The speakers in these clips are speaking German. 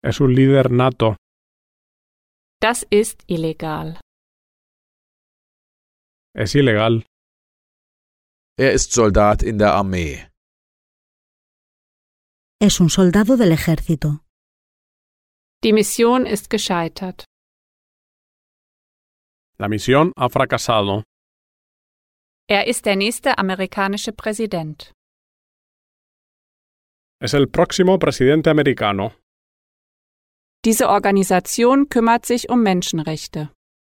Es un líder nato. Das ist illegal. Es ilegal. Er ist Soldat in der Armee. Es un soldado del ejército. Die Mission ist gescheitert. La misión ha fracasado. Er ist der nächste amerikanische Präsident. Es el próximo presidente americano. Diese Organisation kümmert sich um Menschenrechte.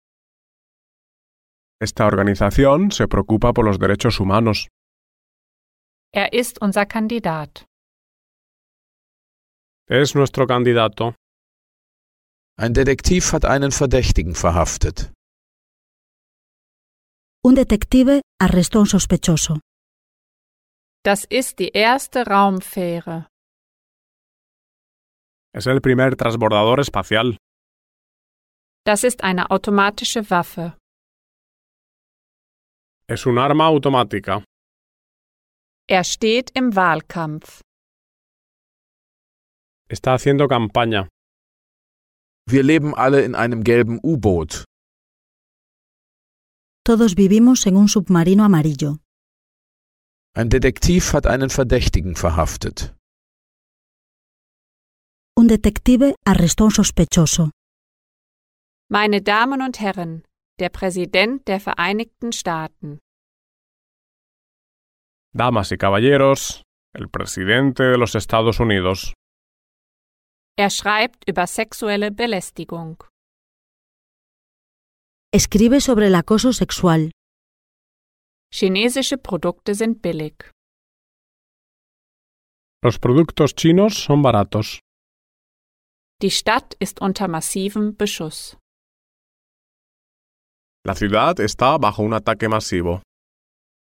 Esta organización se preocupa por los derechos humanos. Er ist unser Kandidat. Es nuestro candidato. Ein Detektiv hat einen Verdächtigen verhaftet. Un detective arrestó a un sospechoso. Das ist die erste Raumfähre. Es el primer transbordador espacial. Das ist eine automatische Waffe. Es un arma automática. Er steht im Wahlkampf. Está haciendo campaña. Wir leben alle in einem gelben U-Boot. Todos vivimos en un submarino amarillo. Ein Detektiv hat einen Verdächtigen verhaftet. Un detective arrestó a un sospechoso. Meine Damen und Herren, der Präsident der Vereinigten Staaten. Damas y caballeros, el presidente de los Estados Unidos. Er schreibt über sexuelle Belästigung. Escribe sobre el acoso sexual. Chinesische Produkte sind billig. Los productos chinos son baratos. Die Stadt ist unter massivem Beschuss. La ciudad está bajo un ataque masivo.